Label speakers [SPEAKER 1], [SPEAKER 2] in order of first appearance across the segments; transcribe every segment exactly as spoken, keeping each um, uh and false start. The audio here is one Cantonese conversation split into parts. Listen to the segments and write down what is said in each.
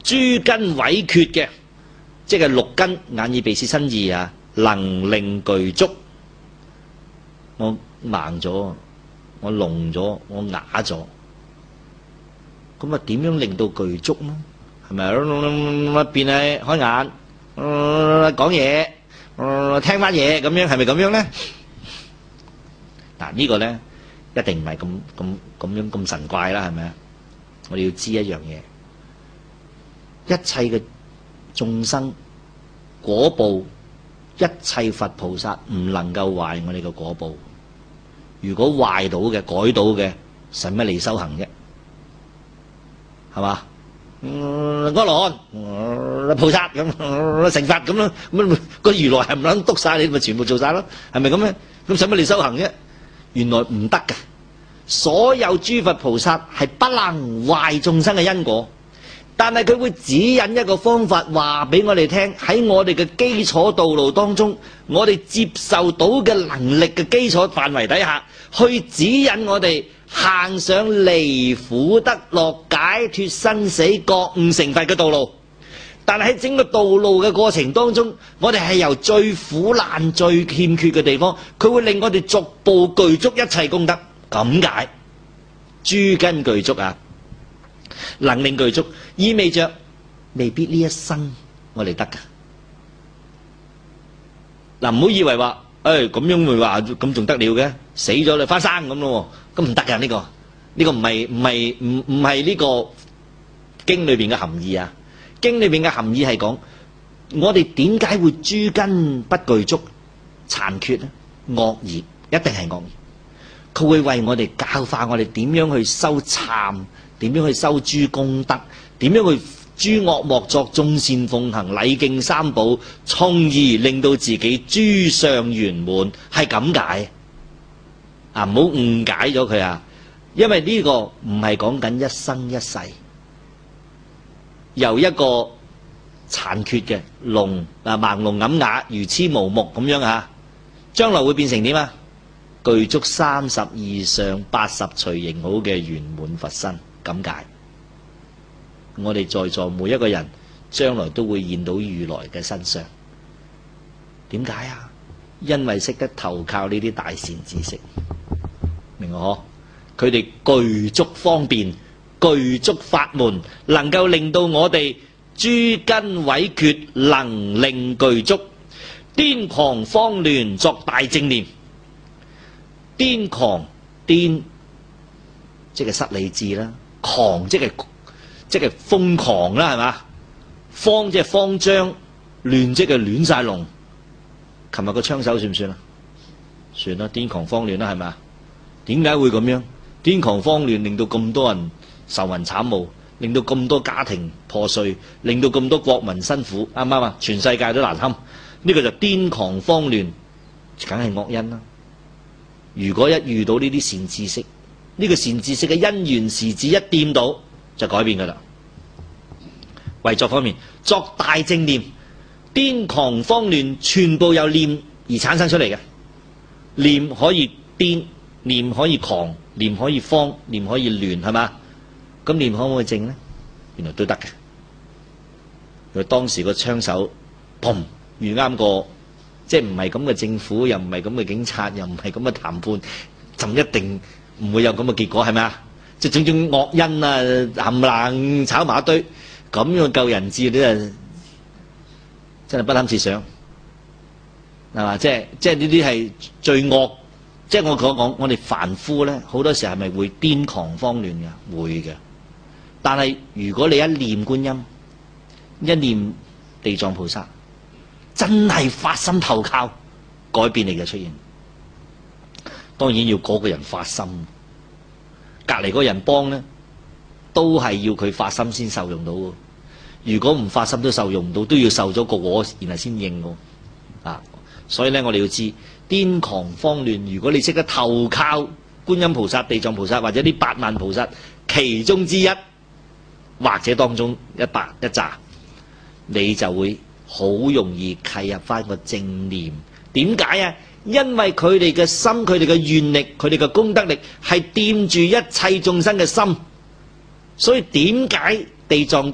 [SPEAKER 1] 諸根萎缺嘅，即係六根眼耳鼻舌身意啊，能令具足。我盲咗，我聾咗，我啞咗，咁啊點樣令到具足呢？係咪變係開眼講嘢，聽翻嘢咁樣，係咪咁樣呢？嗱，呢個呢一定唔係咁咁咁樣咁神怪啦，係咪啊？我哋要知一樣嘢，一切嘅眾生果報，一切佛菩薩唔能夠壞我哋嘅果報。如果壞到嘅、改到嘅，使乜嚟修行啫？係嘛？嗯，阿羅漢、菩薩咁成佛咁咯，咁個如來係唔撚篤晒你，咪全部做晒咯？係咪咁咧？咁使乜嚟修行啫？原來唔得嘅，所有諸佛菩薩係不能壞眾生嘅因果，但係佢會指引一個方法話俾我哋聽，喺我哋嘅基礎道路當中，我哋接受到嘅能力嘅基礎範圍底下，去指引我哋行上離苦得樂、解脫生死、覺悟成佛嘅道路。但係喺整個道路嘅過程當中，我哋係由最苦難、最欠缺嘅地方，佢會令我哋逐步具足一切功德。咁解諸根具足啊，能令具足，意味着未必呢一生我哋得噶。嗱，唔好以為話誒咁樣會話咁仲得了嘅，死咗你翻生咁咯，咁唔得噶。呢個呢個唔係唔係唔唔係呢個經裏邊嘅含義啊。經裏邊嘅含義係講我哋點解會諸根不具足、殘缺呢？惡業一定係惡業，佢會為我哋教化我哋點樣去修懺，點樣去修諸功德，點樣去諸惡莫作，眾善奉行，禮敬三寶，從而令到自己諸相圓滿，係咁解啊！唔好誤解咗佢啊！因為呢個唔係講緊一生一世，由一個殘缺嘅聾啊盲聾啞啞、愚痴無目咁樣啊，將來會變成點啊？具足三十二相八十隨形好嘅圓滿佛身，咁解。我哋在座每一個人將來都會見到如來嘅身相。點解啊？因為識得投靠呢啲大善知識，明我嗬？佢哋具足方便，具足法門，能夠令到我哋諸根萎缺，能令具足，癲狂慌亂作大正念。癲狂癲即係失理智啦，狂即係即係瘋狂啦，係嘛？慌即係慌張，亂即係亂晒龍。琴日個槍手算唔算啊？算啦，癲狂慌亂啦，係咪？點解會咁樣？癲狂慌亂令到咁多人愁雲慘霧，令到咁多家庭破碎，令到咁多國民辛苦，啱唔啱啊？全世界都難堪，呢個就癲狂慌亂，梗係惡因啦。如果一遇到呢啲善知識，呢個善知識嘅因緣時至一掂到就改變噶啦。為作方面作大正念，癲狂慌亂全部由念而產生出嚟嘅。念可以癲，念可以狂，念可以慌，念可以亂，係嘛？咁念可唔可以正呢？原來都得嘅。佢當時個槍手砰遇啱個，即係唔係咁嘅政府，又唔係咁嘅警察，又唔係咁嘅談判，就一定唔會有咁嘅結果，係咪啊？即係種種惡因啊，冚冷炒埋一堆，咁樣救人質，你真真係不堪設想，係嘛？即係即係呢啲係最惡，即係我講講，我哋凡夫咧，好多時係咪會癲狂慌亂嘅？會嘅。但係如果你一念觀音，一念地藏菩薩，真係發心投靠，改變力就出現。當然要嗰個人發心，隔籬嗰人幫咧，都係要佢發心先受用到。如果唔發心都受用唔到，都要受咗個果，然後先應喎。啊，所以咧我哋要知癲狂慌亂。如果你識得投靠觀音菩薩、地藏菩薩或者呢八萬菩薩其中之一，或者當中一百一紮，你就會好容易契入翻個正念。點解啊？因為佢哋嘅心、佢哋嘅願力、佢哋嘅功德力係掂住一切眾生嘅心。所以點解地藏經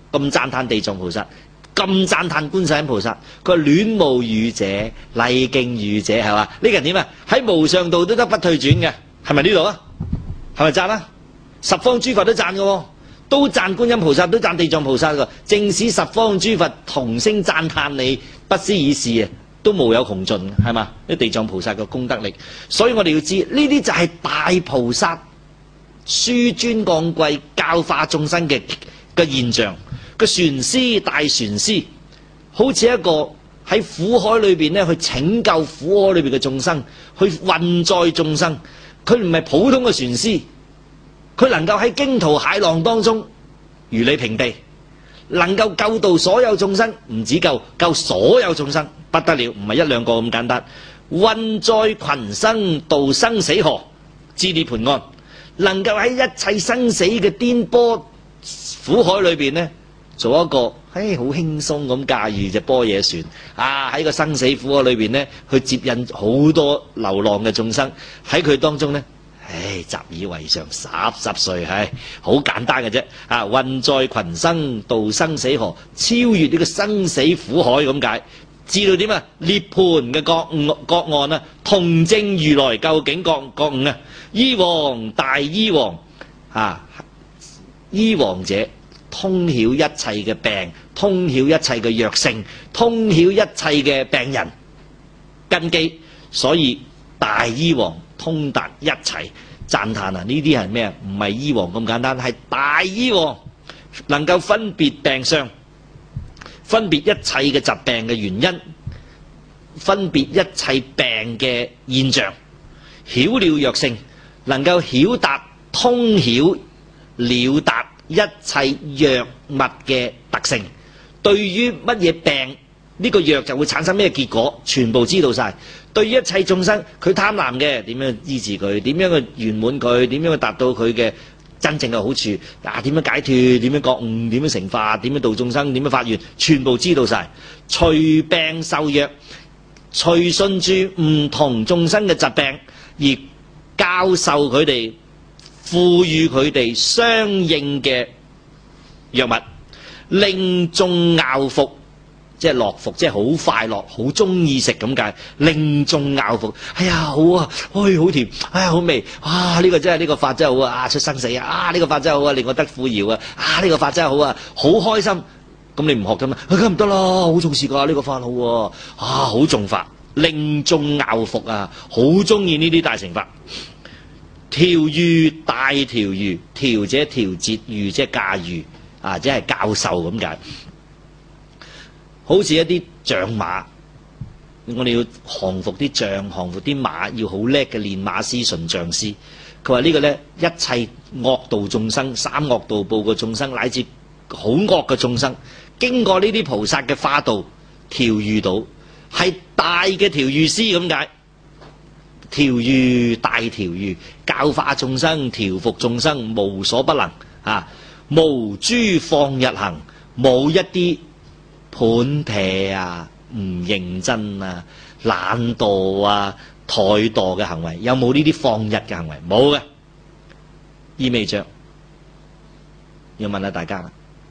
[SPEAKER 1] 咁讚歎地藏菩薩，咁讚歎觀世音菩薩。佢話戀慕語者，禮敬語者，係嘛？呢個人點啊？喺無上道都得不退轉嘅，係咪呢度啊？係咪讚啊？十方諸佛都讚嘅，都讚觀音菩薩，都讚地藏菩薩嘅。正使十方諸佛同聲讚歎你，不思議事啊，都無有窮盡，係嘛？呢地藏菩薩嘅功德力，所以我哋要知呢啲就係大菩薩紆尊降貴、教化眾生嘅嘅現象。個船師大船師，好似一個喺苦海裏邊咧，去拯救苦海裏邊嘅眾生，去運載眾生。佢唔係普通嘅船師，佢能夠喺驚濤駭浪當中如履平地，能夠救度所有眾生，唔止救救所有眾生，不得了，唔係一兩個咁簡單。運載群生渡生死河，至涅槃岸，能夠喺一切生死嘅顛簸苦海裏邊呢，做一個唉好輕鬆咁駕馭隻般若船啊！喺個生死苦海裏邊呢，去接引好多流浪嘅眾生，喺佢當中呢，唉習以為常，十十歲，唉好簡單嘅啫啊！運載群生渡生死河，超越呢個生死苦海咁解，知道點啊？涅槃嘅覺悟覺岸啊，同證如來究竟覺覺悟啊！醫王大醫王啊，醫王者通曉一切嘅病，通曉一切嘅藥性，通曉一切嘅病人根基，所以大醫王通達一切。讚歎啊！呢啲係咩啊？唔係醫王咁簡單，係大醫王，能夠分別病相，分別一切嘅疾病嘅原因，分別一切病嘅現象，曉了藥性，能夠曉達通曉了達一切藥物嘅特性，對於乜嘢病呢個藥就會產生咩結果，全部知道晒。對於一切眾生，佢貪婪嘅點樣醫治佢，點樣去圓滿佢，點樣去達到佢嘅真正嘅好處，啊點樣解脫，點樣覺悟，點樣成化，點樣度眾生，點樣發願，全部知道晒。隨病授藥，隨順住唔同眾生嘅疾病而教授佢哋，賦予佢哋相應嘅藥物，令眾樂服，即係樂服，即係好快樂，好中意食咁解。令眾樂服，哎呀好啊，哎好甜，哎呀好味，啊呢、這個真係呢、這個法真係好啊，啊出生死啊，啊呢、這個法真係好啊，令我得富饒啊，啊呢、這個法真係好啊，好開心。咁你唔學㗎嘛？梗唔得啦，好重視㗎呢個法好啊，啊好重法，令眾樂服啊，好中意呢啲大乘法。調御大調御，調者調節，御者駕馭，啊即係教授咁解。好似一啲將馬，我哋要降服啲將，降服啲馬，要好叻嘅練馬師、馴象師。佢話呢個呢，一切惡道眾生、三惡道報嘅眾生，乃至好惡嘅眾生，經過呢啲菩薩嘅化導調御到，係大嘅調御師咁解。調御大調御，教化眾生，調伏眾生，無所不能啊！無諸放逸行，冇一啲盤撇啊、唔認真啊、懶惰啊、怠惰嘅行為，有冇呢啲放逸嘅行為？冇嘅，意味着要問下大家啦。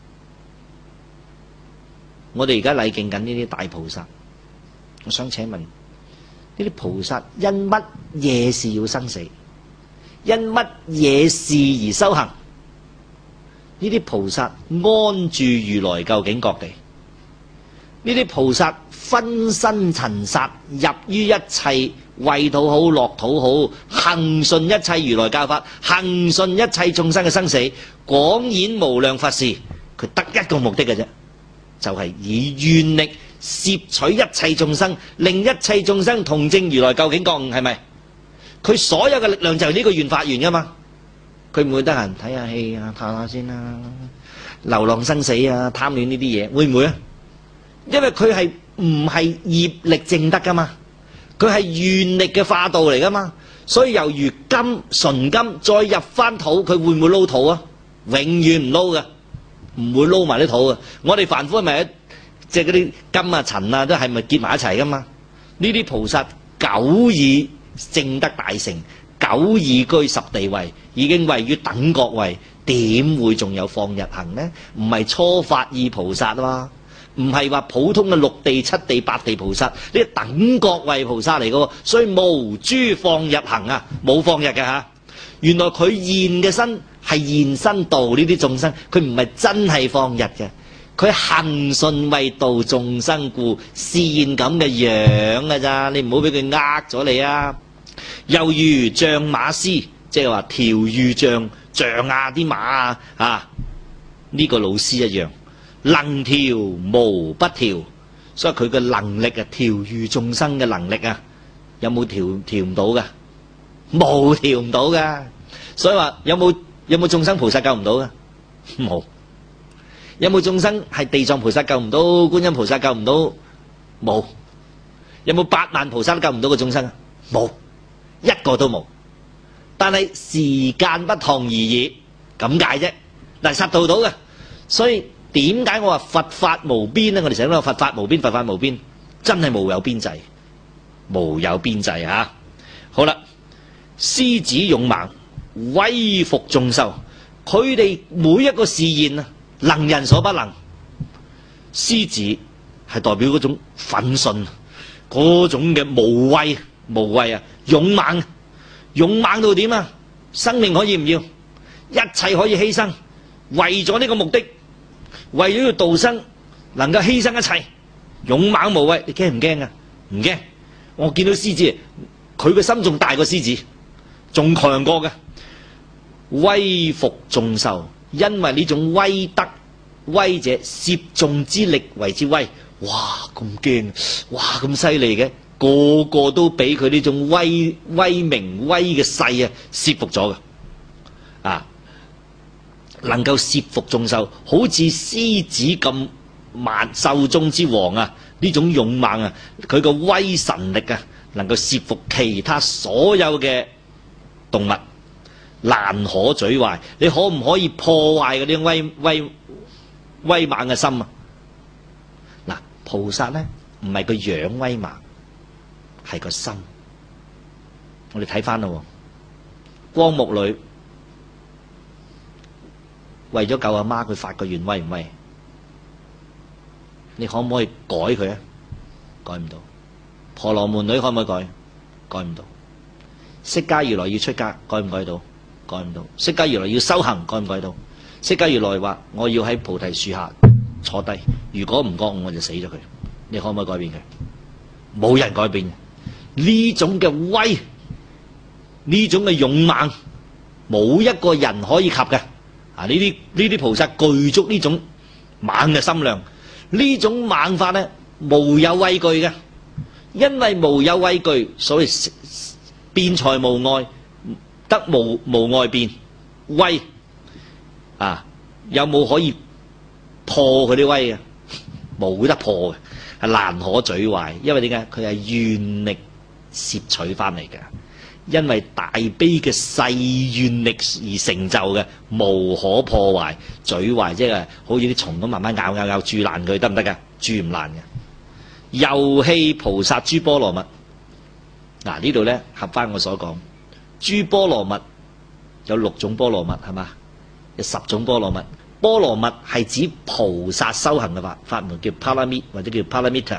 [SPEAKER 1] 我哋而家禮敬緊呢啲大菩薩，我想請問呢啲菩薩因乜嘢事要生死？因乜嘢事而修行？呢啲菩薩安住如來究竟覺地。呢啲菩薩分身塵剎，入於一切為討好、樂討好，行順一切如來教法，行順一切眾生嘅生死，廣演無量法事。佢得一個目的嘅啫，就係、是、以願力攝取一切眾生，令一切眾生同證如來究竟覺悟，係咪？佢所有嘅力量就係呢個願發願噶嘛。佢唔會得閒睇下戲啊、嘆下先啦、啊、流浪生死啊、貪戀呢啲嘢，會唔會啊？因為佢係唔係業力證得噶嘛，佢係願力嘅化道嚟噶嘛，所以猶如金純金再入翻土，佢會唔會撈土啊？永遠唔撈嘅，唔會撈埋啲土啊！我哋凡夫係咪即係嗰啲金啊、塵啊，都係咪結埋一齊噶嘛？呢啲菩薩久已證得大成，久已居十地位，已經位於等覺位， 點會仲有放日行呢？唔係初發意菩薩啊嘛，唔係話普通嘅六地、七地、八地菩薩，呢個等覺位菩薩嚟嘅，所以無諸放日行啊，冇放日嘅吓。原來佢現嘅身係現身度呢啲眾生，佢唔係真係放日嘅，佢恒順為度眾生故示現咁嘅樣嘅咋，你唔好俾佢呃咗你啊！猶如象馬師，即係話調御象象啊啲馬啊啊呢、這個老師一樣，能調無不調，所以佢嘅能力啊，調御眾生嘅能力啊，有冇調調唔到噶？冇調唔到噶，所以話有冇有冇眾生菩薩救唔到噶？冇。有冇眾生係地藏菩薩救唔到，觀音菩薩救唔到？冇。有冇八萬菩薩都救唔到嘅眾生啊？冇，一個都冇。但係時間不同而已，咁解啫。嗱，實度到嘅，所以點解我話佛法無邊呢？我哋成日都話佛法無邊，佛法無邊，真係無有邊際，無有邊際啊！好啦，獅子勇猛，威服眾獸，佢哋每一個示現啊，能人所不能。獅子係代表嗰種奮順，嗰種嘅無畏，無畏啊，勇猛，勇猛到點啊？生命可以唔要，一切可以犧牲，為咗呢個目的，為咗要度生，能夠犧牲一切，勇猛無畏。你驚唔驚啊？唔驚。我見到獅子，佢個心仲大過獅子，仲強過嘅。威服眾獸，因為呢種威德，威者攝眾之力為之威。哇，咁驚，哇咁犀利嘅，個個都俾佢呢種威威名威嘅勢啊攝服咗嘅。啊，能夠攝服眾獸，好似獅子咁萬獸中之王啊！呢種勇猛啊，佢個威神力啊，能夠攝服其他所有嘅動物，難可沮壞。你可唔可以破壞嗰啲威威威猛嘅心啊？嗱，菩薩咧唔係個樣威猛，係個心。我哋睇翻啦，光目女為咗救阿媽，佢發個願威唔威？你可唔可以改佢啊？改唔到。婆羅門女可唔可以改？改唔到。釋迦如來要出家，改唔改到？改唔到。釋迦如來要修行，改唔改到？釋迦如來話：我要喺菩提樹下坐低，如果唔覺悟我就死咗佢。你可唔可以改變佢？冇人改變。呢種嘅威，呢種嘅勇猛，冇一個人可以及嘅。啊！呢啲呢啲菩薩具足呢種猛嘅心量。呢種猛法咧，無有畏懼嘅，因為無有畏懼，所以辯才無礙，得無無礙辯威啊！有冇可以破佢啲威啊？冇得破嘅，係難可沮壞。因為點解？佢係願力攝取翻嚟嘅，因為大悲嘅誓願力而成就嘅，無可破壞。沮壞即係好似啲蟲咁慢慢咬咬咬蛀爛佢，得唔得噶？蛀唔爛嘅。遊戲菩薩諸波羅蜜，嗱呢度咧合翻我所講，諸波羅蜜有六種波羅蜜係嘛？有十種波羅蜜。波羅蜜係指菩薩修行嘅法法門，叫 Paramita 或者叫 Paramita。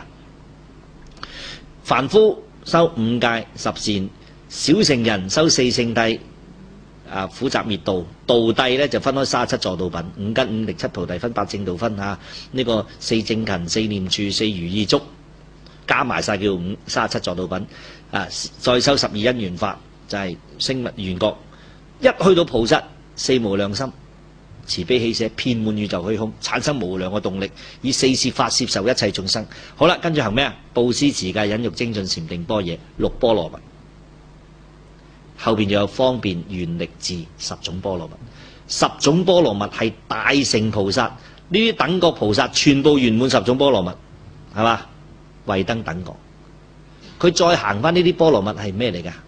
[SPEAKER 1] 凡夫修五戒十善，小乘人修四聖諦，啊苦集滅道，道諦咧就分開三十七助道品，五根五力七菩提分，八正道分嚇。呢、這個四正勤、四念處、四如意足，加埋晒叫五三十七助道品。啊，再修十二因緣法，就係聲聞緣覺。一去到菩薩，四無量心，慈悲喜捨，遍滿宇宙虛空，產生無量嘅動力，以四攝法攝受一切眾生。好啦，跟住行咩啊？布施、持戒、忍辱、精進、禪定、般若，六波羅蜜。後邊就有方便、願力、智十種波羅蜜。十種波羅蜜係大乘菩薩，呢啲等覺菩薩全部圓滿十種波羅蜜，係嘛？慧燈等覺，佢再行翻呢啲波羅蜜係咩嚟噶？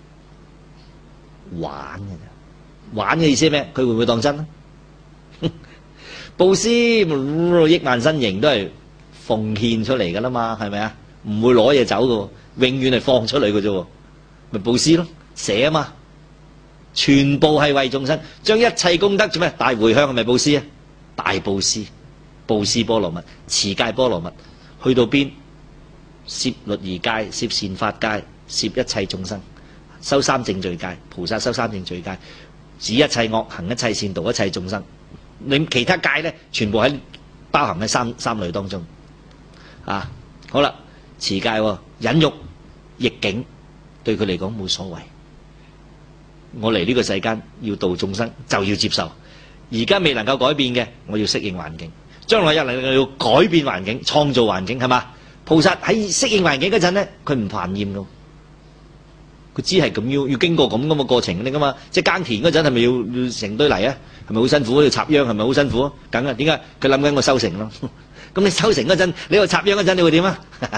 [SPEAKER 1] 玩嘅啫，玩嘅意思係咩？佢會唔會當真啊？布施億萬身形都係奉獻出嚟噶啦嘛，係咪啊？唔會攞嘢走噶，永遠係放出嚟噶啫，咪布施咯，捨啊嘛， 全部係為眾生，將一切功德做咩？大回向係咪布施啊？大布施，布施波羅蜜，持戒波羅蜜，去到邊？攝律儀戒，攝善法戒，攝一切眾生，修三正罪戒，菩薩修三正罪戒，止一切惡，行一切善，度一切眾生。你其他戒咧，全部喺包含喺三三類當中。啊，好啦，持戒、哦，忍辱逆境，對佢嚟講冇所謂。我嚟呢個世間要度眾生，就要接受。而家未能夠改變嘅，我要適應環境。將來有能力要改變環境，創造環境，係嘛？菩薩喺適應環境嗰陣咧，佢唔煩厭噶，佢知係咁要要經過咁咁嘅過程嘅嘛。即係耕田嗰陣係咪要要成堆泥啊？係咪好辛苦？要插秧係咪好辛苦？梗係，點解？佢諗緊個收成咯。咁你收成嗰陣，你話插秧嗰陣，你會點啊？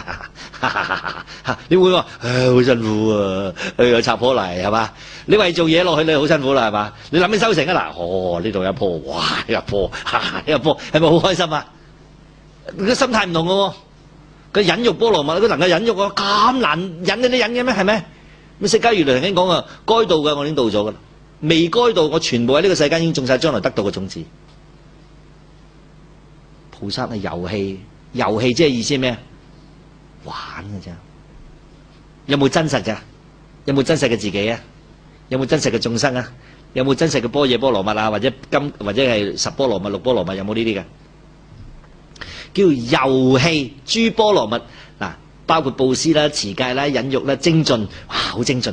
[SPEAKER 1] 你會話唉好辛苦啊！又插棵泥係嘛？你為做嘢落去，你好辛苦啦係嘛？你諗緊收成啊嗱，哦呢度有一棵，哇有一棵，有一棵，係咪好開心啊？個心態唔同嘅喎。佢忍辱波羅蜜，佢能夠忍辱啊，咁難忍你都忍嘅咩？係咪？咁釋迦如來曾經講啊，該度嘅我已經到咗噶啦，未該度我全部喺呢個世間已經種晒將來得到嘅種子。菩薩係遊戲，遊戲即係意思係咩？玩嘅啫，有冇真實㗎？有冇真實嘅自己啊？有冇真實嘅眾生啊？有冇真實嘅般若波羅蜜啊？或者金或者係十波羅蜜、六波羅蜜有冇呢啲嘅？叫遊戲諸波羅蜜嗱，包括布施啦、持戒啦、忍辱啦、精進，哇，好精進。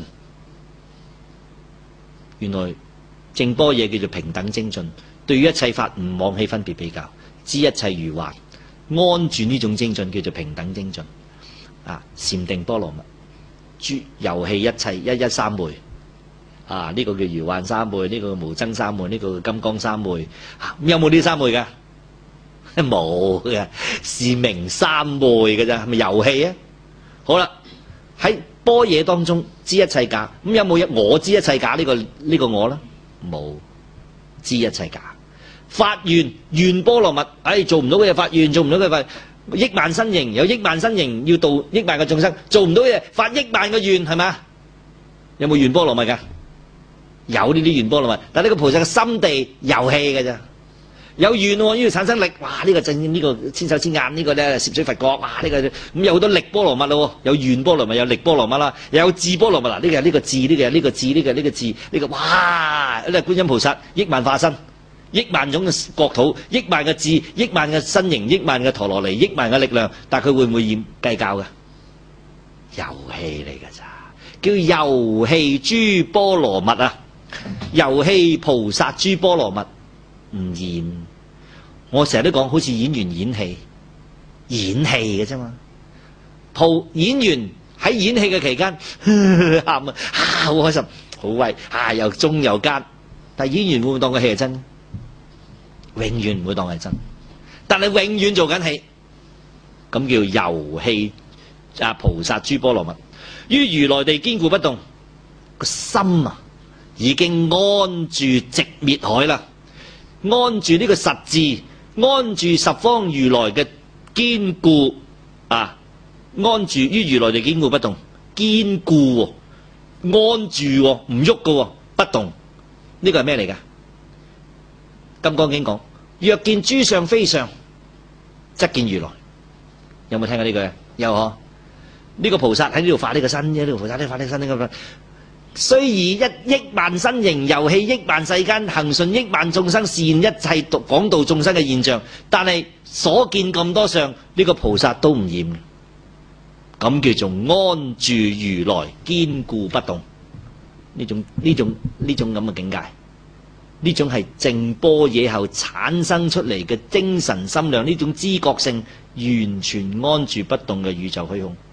[SPEAKER 1] 原來正般若叫做平等精進，對於一切法唔妄起分別比較，知一切如幻，安住呢種精進叫做平等精進。啊，禪定波羅蜜，諸遊戲一切一一三昧，啊呢、這個叫如幻三昧，呢、這個叫無爭三昧，呢、這個叫金剛三昧。啊、有冇呢三昧噶？冇嘅，是名三昧嘅咋，係咪遊戲啊？好啦，喺般若當中知一切假，咁有冇一我知一切假呢、這個呢、這個我咧？冇，知一切假。發願願波羅蜜，唉，做唔到嘅嘢發願，做唔到嘅發億萬身形，有億萬身形要度億萬嘅眾生，做唔到嘅嘢發億萬嘅願，係嘛？有冇願波羅蜜噶？有呢啲願波羅蜜，但係呢個菩薩嘅心地遊戲嘅咋。有願喎，呢度產生力，哇！呢、這個正呢、這個千手千眼，這個、呢個咧攝水佛國，哇！呢、這個咁、嗯、有好多力波羅蜜咯，有願波羅蜜，有力波羅蜜啦，又有智波羅蜜嗱，呢、這個呢、這個智，呢、這個呢、這個智，呢、這個呢、這個智，呢、這個哇！呢個觀音菩薩億萬化身，億萬種嘅國土，億萬嘅智，億萬嘅身形，億萬嘅陀羅尼，億萬嘅力量，但係佢會唔會厭計較嘅？遊戲嚟㗎咋，叫遊戲諸波羅蜜啊！遊戲菩薩諸波羅蜜。唔演，我成日都講，好似演員演戲，演戲嘅啫嘛。蒲演員喺演戲嘅期間，喊啊，好開心，好威，啊又忠又奸。但係演員會唔會當個戲係真？永遠唔會當係真，但係永遠做緊戲，咁叫遊戲啊！菩薩諸波羅蜜，於如來地堅固不動，個心啊已經安住寂滅海啦。安住呢個實字，安住十方如來嘅堅固啊！安住於如來地堅固不動，堅固、哦、安住唔喐嘅不動，呢、這個係咩嚟㗎？金剛經講：若見諸相非相，則見如來。有冇聽過呢句？有嗬？呢、這個菩薩喺呢度發呢個身啫，呢、這個菩薩呢發呢個身呢個。雖以一億萬身形遊戲億萬世間，行順億萬眾生，善一切廣度眾生嘅現象，但係所見咁多相，呢、這個菩薩都唔厭，咁叫做安住如來堅固不動。呢種呢種呢種咁嘅境界，呢種係淨般若後產生出嚟嘅精神心量，呢種知覺性完全安住不動嘅宇宙虛空，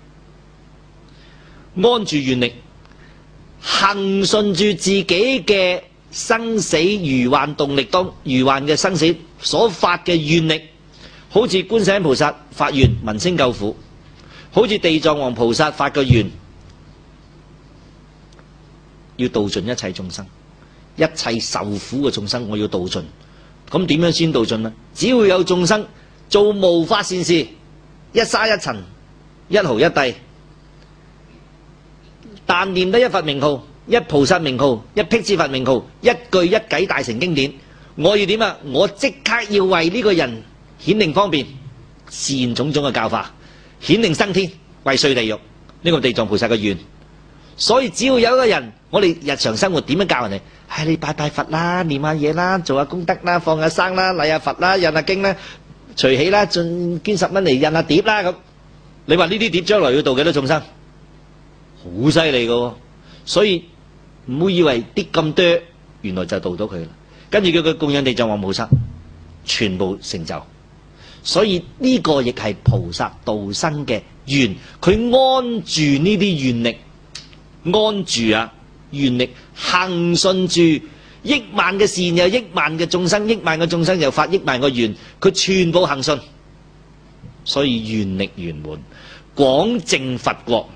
[SPEAKER 1] 安住願力。行順住自己嘅生死如幻動力，當如幻嘅生死所發嘅願力，好似觀世音菩薩發願聞聲救苦，好似地藏王菩薩發個願要度盡一切眾生，一切受苦嘅眾生我要度盡。咁點樣先度盡呢？只要有眾生做無法善事，一沙一塵，一毫一滴，但念得一佛名號， 一菩薩名號，一辟支佛名號，一句一偈大乘經典。我要點啊？我即刻要為呢個人顯令方便，示現種種嘅教化，顯令生天，為碎地獄。呢、這個地藏菩薩嘅願。所以只要有一個人，我哋日常生活點樣教人哋？係、哎、你拜拜佛啦，念下嘢啦，做下功德啦，放下生啦，禮下佛啦，印下經啦，隨喜啦，盡捐十蚊嚟印下碟啦咁。你話呢啲碟將來要度幾多眾生？好犀利噶，所以唔好以為啲咁多，原來就度到佢啦。跟住叫佢供養地藏王菩薩，全部成就。所以呢個亦係菩薩度生嘅願，佢安住呢啲願力。安住啊，願力行順住億萬嘅善，又億萬嘅眾生，億萬嘅眾生又發億萬個願，佢全部行順，所以願力圓滿，廣淨佛國，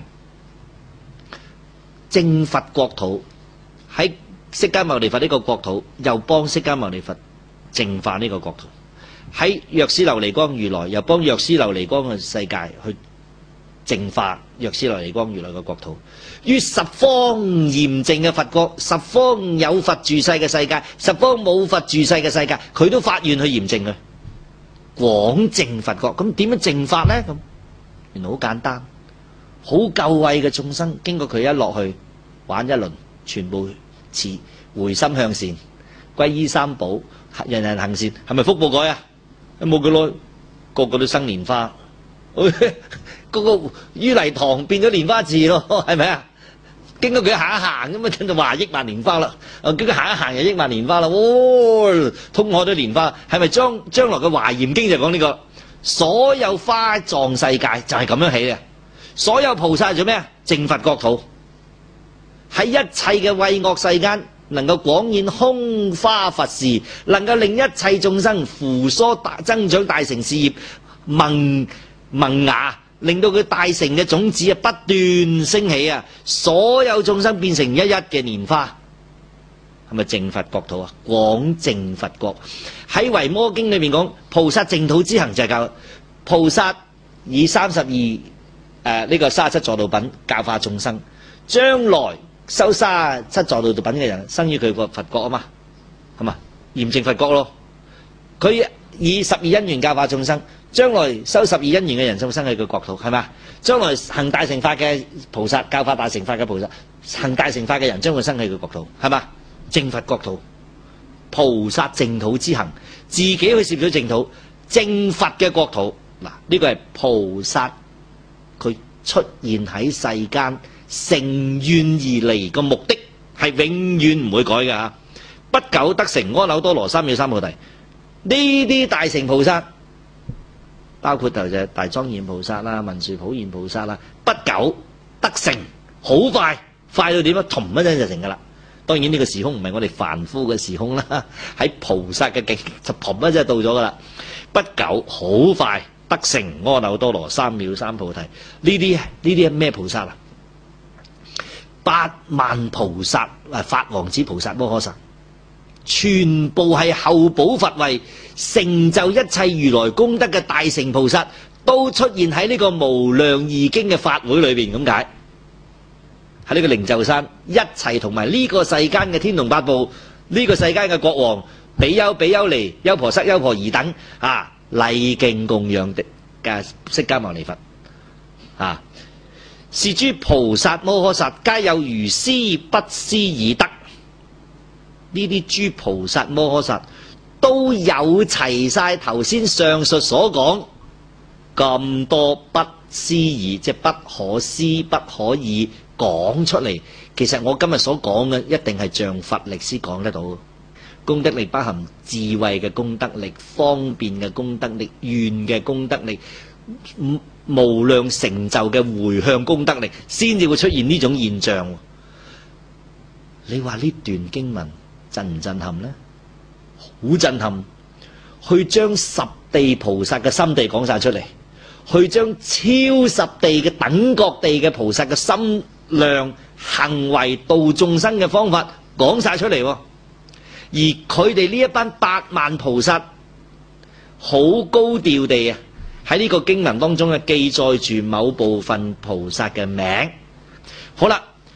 [SPEAKER 1] 淨佛國土喺釋迦牟尼佛呢個國土，又幫釋迦牟尼佛淨化呢個國土，喺藥師琉璃光如來又幫藥師琉璃光嘅世界去淨化藥師琉璃光如來嘅國土，於十方嚴淨嘅佛國，十方有佛住世嘅世界，十方冇佛住世嘅世界，佢都發願去嚴淨佢，廣淨佛國。咁點樣淨法呢？咁原來好簡單，好救慧嘅眾生經過佢一落去玩一輪，全部持回心向善，皈依三寶，人人行善，係咪福報改啊？冇幾耐，個個都生蓮花。嗰個淤泥塘變咗蓮花池咯，係咪啊？經過佢行一行咁啊，跟住話億萬蓮花啦。啊，經過行一行又億萬蓮花啦。哦，通海都蓮花，係咪將將來嘅華嚴經就講呢個？所有花藏世界就係咁樣起嘅。所有菩薩做咩啊？淨佛國土，喺一切嘅畏惡世間，能夠廣演空花佛事，能夠令一切眾生扶疏大增長大乘事業萌萌芽。令到佢大乘嘅種子啊不斷升起啊，所有眾生變成一一嘅蓮花，係咪淨佛國土啊？廣淨佛國喺維摩經裏面講，菩薩淨土之行就係教菩薩以三十二誒呢個三十七助道品教化眾生，將來修三十七助道道品嘅人生於佢個佛國啊嘛，係嘛嚴淨佛國咯，佢以十二因緣教化眾生。將來修十二因緣嘅人眾生喺佢國土，係嘛？將來行大乘法嘅菩薩教化大乘法嘅菩薩，行大乘法嘅人將會生喺佢國土，係嘛？淨佛國土，菩薩淨土之行，自己去攝咗淨土，淨佛嘅國土。嗱，呢個係菩薩佢出現喺世間成願而嚟個目的，係永遠唔會改嘅。不久得成阿耨多羅三藐三菩提。呢啲大乘菩薩。包括就係大莊嚴菩薩啦、文殊普賢菩薩啦，不久得成，好快，快到點啊？同一陣就成噶啦。當然呢個時空唔係我哋凡夫嘅時空啦，喺菩薩嘅境就同一陣到咗噶啦。不久好快得成阿耨多羅三藐三菩提。呢啲呢啲係咩菩薩啊？八萬菩薩啊，法王子菩薩摩訶薩。全部係後補佛位，成就一切如來功德嘅大乘菩薩，都出現喺呢個無量義經嘅法會裏邊咁解。喺呢個靈鷲山一齊同埋呢個世間嘅天龍八部，呢、這個世間嘅國王比丘、比丘尼、優婆塞、優婆夷等啊，禮敬供養的嘅釋迦牟尼佛啊，是諸菩薩摩訶薩皆有如斯不思議德。呢啲諸菩薩摩訶薩都有齊晒頭先上述所講咁多不思議，即係不可思不可以講出嚟。其實我今日所講嘅一定係像佛力先講得到。功德力包含智慧嘅功德力、方便嘅功德力、願嘅功德力、無量成就嘅回向功德力，先至會出現呢種現象。你話呢段經文震唔震撼呢？好震撼，去將十地菩薩嘅心地講晒出嚟，去將超十地嘅等覺地嘅菩薩嘅心量、行為、度眾生嘅方法講晒出嚟。而佢哋呢一班八萬菩薩好高調地啊，喺呢個經文當中啊記載住某部分菩薩嘅名。好啦，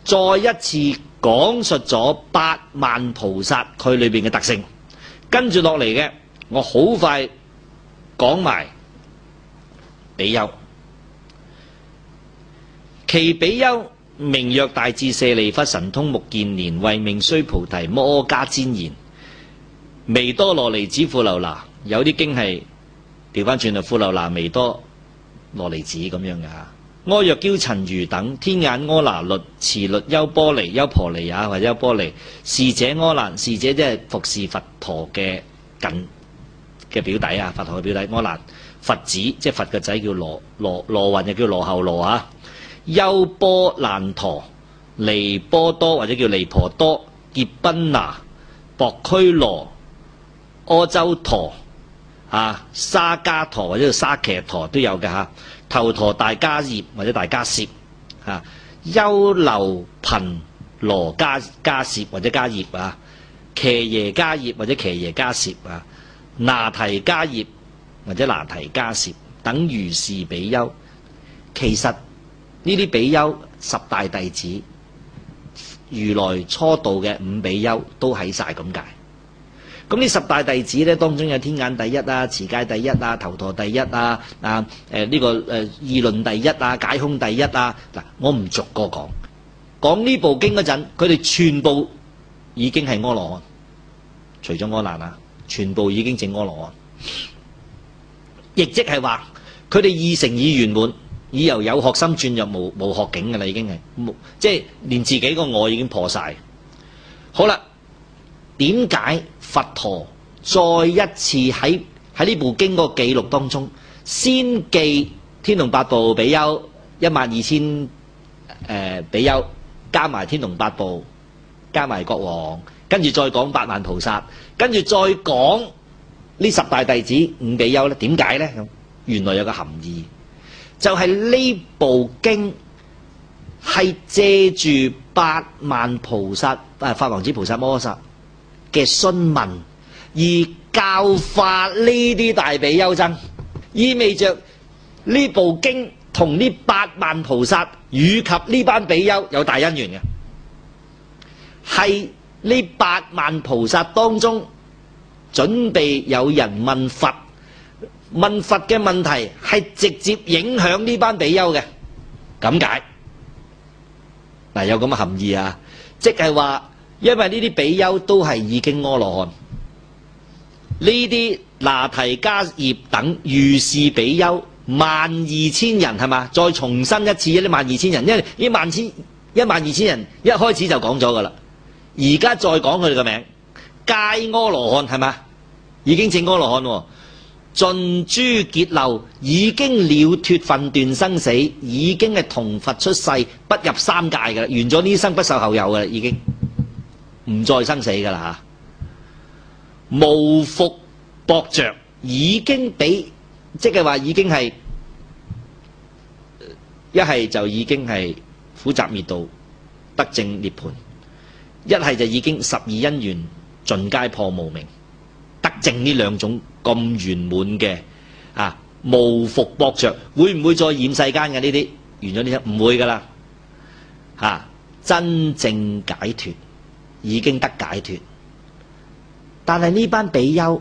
[SPEAKER 1] 再一次講述咗八萬菩薩佢裏邊嘅特性。跟住落嚟嘅，我好快講埋比丘。其比丘名曰大智舍利弗，神通目犍連，慧命須菩提，摩迦旃延，彌多羅尼子富樓那。有啲經係調翻轉嚟，富樓那彌多羅尼子咁樣嘅嚇。阿若憍陳如等，天眼阿那律，持律優波離，優婆離也或者優波離。侍者阿難，侍者即係服侍佛陀嘅近嘅表弟啊，佛陀嘅表弟阿難。佛子即係佛嘅仔叫羅羅羅雲，又叫羅睺羅啊。優波難陀、離波多或者叫離婆多、劫賓那、薄拘羅、阿周陀啊、沙迦陀或者叫沙騎陀都有嘅嚇。頭陀大迦葉或者大迦葉啊，優流頻羅迦迦葉或者迦葉啊，騎耶迦葉或者騎耶迦葉啊，那提迦葉或者那提迦葉等如是比丘。其實呢啲比丘十大弟子，如來初度嘅五比丘都喺晒咁解。咁呢十大弟子咧，當中有天眼第一啊、持戒第一啊、頭陀第一啊、啊誒呢、呃這個誒議論第一啊、解空第一啊。嗱，我唔逐個講，講呢部經嗰陣，佢哋全部已經係阿羅漢，除咗阿難啊，全部已經證阿羅漢。亦即係話，佢哋二乘已圓滿，已由有學心轉入無無學境嘅啦，已經係，即係連自己個我已經破晒。好啦。點解佛陀再一次喺喺呢部經個記錄當中，先記天龍八部比丘一萬二千誒比丘，加埋天龍八部，加埋國王，跟住再講八萬菩薩，跟住再講呢十大弟子五比丘咧？點解咧？咁原來有個含義，就係、是、呢部經係借住八萬菩薩誒法王子菩薩摩訶薩嘅詢問，而教化呢啲大比丘僧，意味着呢部經同呢八萬菩薩以及呢班比丘有大因緣嘅，係呢八萬菩薩當中準備有人問佛，問佛嘅問題係直接影響呢班比丘嘅，咁解嗱，有咁嘅含義啊，即係話。因為呢啲比丘都係已經阿羅漢，呢啲那提迦葉等如是比丘萬二千人係嘛？再重申一次，呢萬二千人，因為呢萬千一萬二千人一開始就講咗噶啦，而家再講佢哋嘅名，皆阿羅漢係嘛？已經證阿羅漢，盡諸劫漏，已經了脫分斷生死，已經係同佛出世，不入三界噶啦，完咗呢生不受後有噶啦，已經。唔再生死噶啦吓，無復搏着，已經俾，即係話已經係一係就已經係苦集滅道得證涅槃，一係就已經十二因緣盡皆破無明得證呢兩種咁圓滿嘅啊，無復搏着，會唔會再染世間嘅呢啲？完咗呢啲唔會噶啦吓，真正解脫。已經得解脫，但係呢班比丘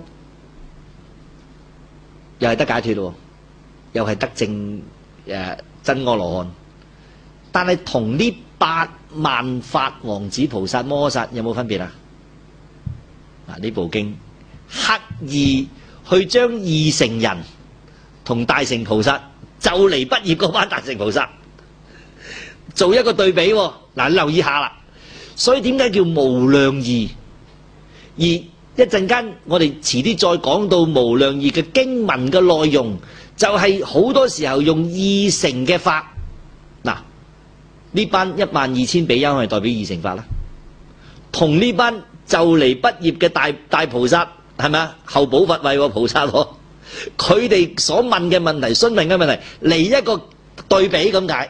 [SPEAKER 1] 又係得解脫咯，又係得證誒、呃、真阿羅漢，但係同呢八萬法王子菩薩摩訶薩有冇分別啊？嗱，呢部經刻意去將二乘人同大乘菩薩就嚟畢業嗰班大乘菩薩做一個對比，嗱，你留意下啦。所以點解叫無量義？而一陣間我哋遲啲再講到無量義嘅經文嘅內容，就係、是、好多時候用二乘嘅法。嗱，呢班一萬二千比丘係代表二乘法啦，同呢班就嚟畢業嘅大大菩薩係咪啊？後補佛位菩薩，佢哋所問嘅問題、詢問嘅問題嚟一個對比咁解。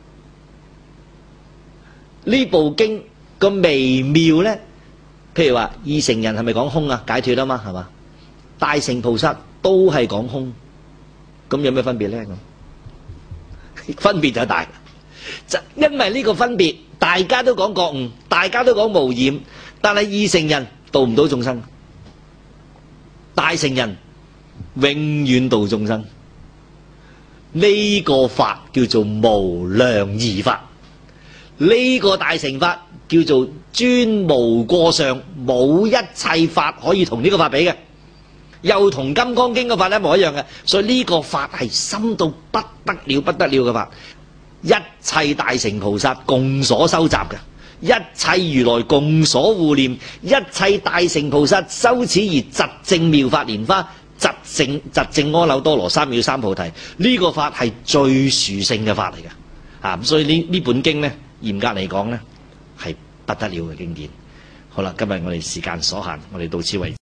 [SPEAKER 1] 呢部經個微妙咧，譬如話二乘人係咪講空啊？解脫啊嘛，係嘛？大乘菩薩都係講空，咁有咩分別咧？咁分別就大。 就因為呢個分別，大家都講覺悟，大家都講無染，但係二乘人度唔到眾生，大乘人永遠度眾生。呢個法叫做無量義法，呢個大乘法叫做專無過上，冇一切法可以同呢個法比嘅，又同金剛經嘅法一模一樣嘅，所以呢個法係深到不得了不得了嘅法，一切大乘菩薩共所收集嘅，一切如來共所護念，一切大乘菩薩修此而疾證妙法蓮花，疾證疾證阿耨多羅三藐三菩提，呢、這個法係最殊勝嘅法嚟嘅，啊咁所以呢呢本經呢，嚴格嚟講呢，係不得了嘅經典。好啦，今日我哋時間所限，我哋到此為止。